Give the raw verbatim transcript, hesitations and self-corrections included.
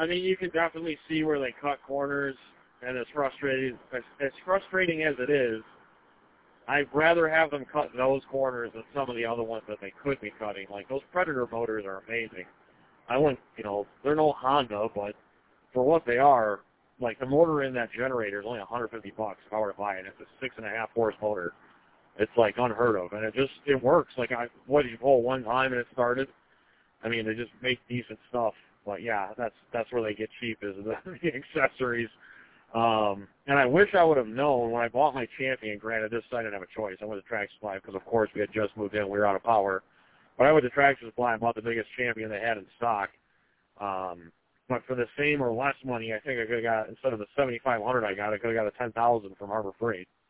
I mean, you can definitely see where they cut corners, and as frustrating as, as frustrating as it is, I'd rather have them cut those corners than some of the other ones that they could be cutting. Like, those Predator motors are amazing. I wouldn't, you know, they're no Honda, but for what they are, like, the motor in that generator is only one hundred fifty bucks if I were to buy it. It's a six and a half horse motor. It's, like, unheard of, and it just, it works. Like, I, what did you pull one time and it started? I mean, they just make decent stuff. But, yeah, that's that's where they get cheap is the, the accessories. Um, and I wish I would have known when I bought my Champion. Granted, this side I didn't have a choice. I went to Tractor Supply because, of course, we had just moved in. We were out of power. But I went to Tractor Supply and bought the biggest Champion they had in stock. Um, but for the same or less money, I think I could have got, instead of the seventy-five hundred I got, I could have got a ten thousand from Harbor Freight.